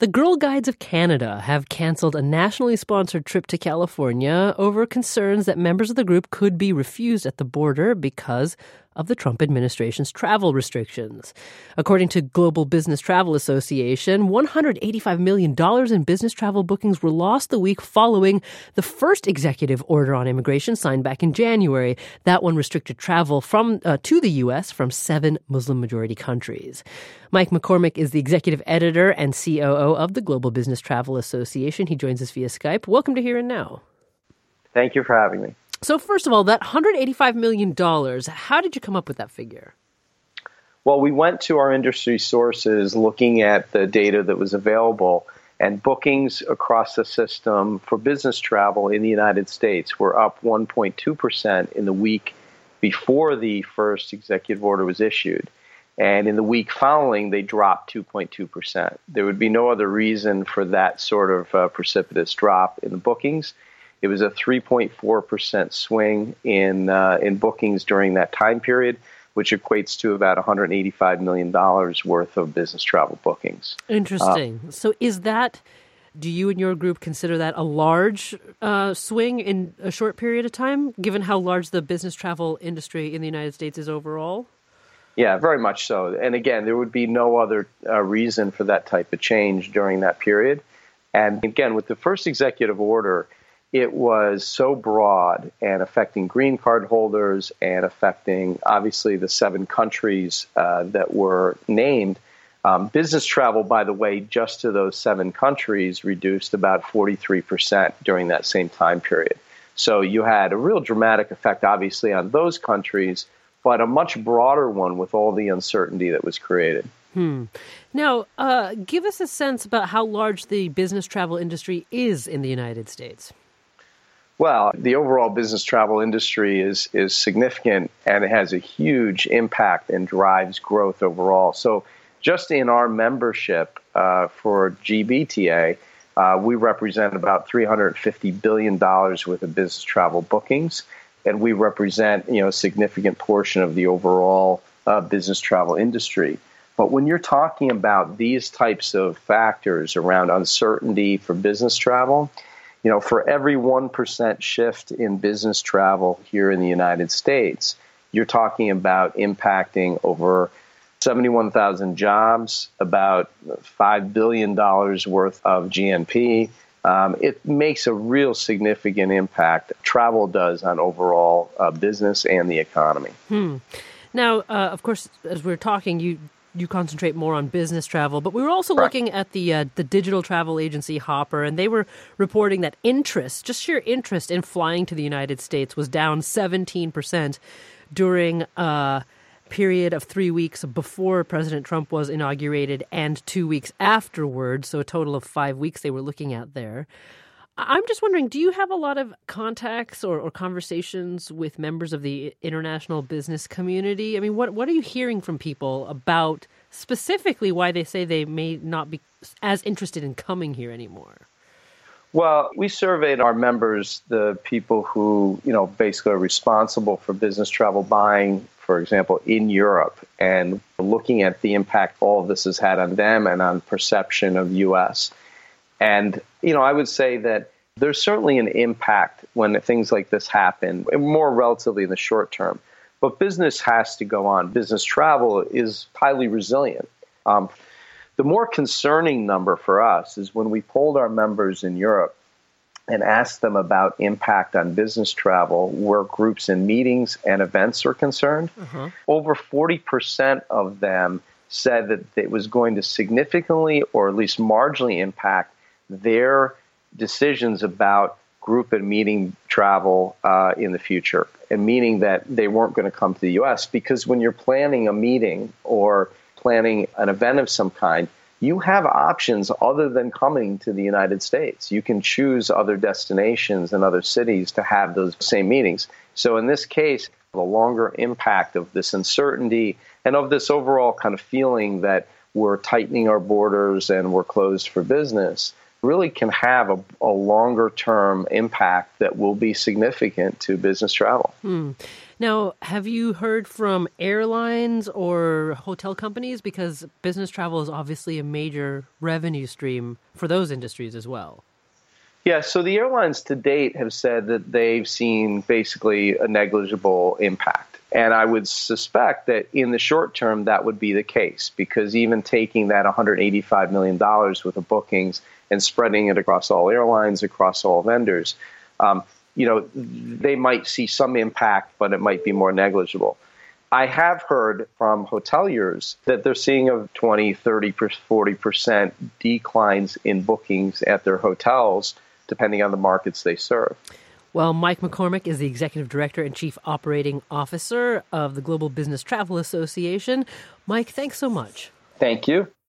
The Girl Guides of Canada have canceled a nationally sponsored trip to California over concerns that members of the group could be refused at the border because of the Trump administration's travel restrictions. According to Global Business Travel Association, $185 million in business travel bookings were lost the week following the first executive order on immigration signed back in January. That one restricted travel to the U.S. from 7 Muslim-majority countries. Mike McCormick is the executive editor and COO of the Global Business Travel Association. He joins us via Skype. Welcome to Here and Now. Thank you for having me. So first of all, that $185 million, how did you come up with that figure? Well, we went to our industry sources looking at the data that was available, and bookings across the system for business travel in the United States were up 1.2% in the week before the first executive order was issued. And in the week following, they dropped 2.2%. There would be no other reason for that sort of precipitous drop in the bookings. It was a 3.4% swing in bookings during that time period, which equates to about $185 million worth of business travel bookings. Interesting. So do you and your group consider that a large swing in a short period of time, given how large the business travel industry in the United States is overall? Yeah, very much so. And again, there would be no other reason for that type of change during that period. And again, with the first executive order, it was so broad and affecting green card holders and affecting, obviously, the 7 countries that were named. Business travel, by the way, just to those 7 countries reduced about 43% during that same time period. So you had a real dramatic effect, obviously, on those countries, but a much broader one with all the uncertainty that was created. Now, give us a sense about how large the business travel industry is in the United States. Well, the overall business travel industry is significant, and it has a huge impact and drives growth overall. So just in our membership for GBTA, we represent about $350 billion worth of business travel bookings, and we represent a significant portion of the overall business travel industry. But when you're talking about these types of factors around uncertainty for business travel, for every 1% shift in business travel here in the United States, you're talking about impacting over 71,000 jobs, about $5 billion worth of GNP. It makes a real significant impact. Travel does on overall business and the economy. Now, of course, as we're talking, you concentrate more on business travel, but we were also looking at the digital travel agency Hopper, and they were reporting that sheer interest in flying to the United States was down 17% during a period of 3 weeks before President Trump was inaugurated and 2 weeks afterwards, so a total of 5 weeks they were looking at there. I'm just wondering, do you have a lot of contacts or conversations with members of the international business community? I mean, what are you hearing from people about specifically why they say they may not be as interested in coming here anymore? Well, we surveyed our members, the people who, basically are responsible for business travel buying, for example, in Europe, and looking at the impact all of this has had on them and on perception of U.S. And, I would say that there's certainly an impact when things like this happen, more relatively in the short term. But business has to go on. Business travel is highly resilient. The more concerning number for us is when we polled our members in Europe and asked them about impact on business travel where groups and meetings and events are concerned. Over 40% of them said that it was going to significantly or at least marginally impact their decisions about group and meeting travel in the future, and meaning that they weren't going to come to the U.S. because when you're planning a meeting or planning an event of some kind, you have options other than coming to the United States. You can choose other destinations and other cities to have those same meetings. So in this case, the longer impact of this uncertainty and of this overall kind of feeling that we're tightening our borders and we're closed for business really can have a longer-term impact that will be significant to business travel. Now, have you heard from airlines or hotel companies? Because business travel is obviously a major revenue stream for those industries as well. Yeah, so the airlines to date have said that they've seen basically a negligible impact. And I would suspect that in the short term, that would be the case, because even taking that $185 million worth of bookings and spreading it across all airlines, across all vendors, they might see some impact, but it might be more negligible. I have heard from hoteliers that they're seeing a 20, 30, 40% declines in bookings at their hotels, depending on the markets they serve. Well, Mike McCormick is the Executive Director and Chief Operating Officer of the Global Business Travel Association. Mike, thanks so much. Thank you.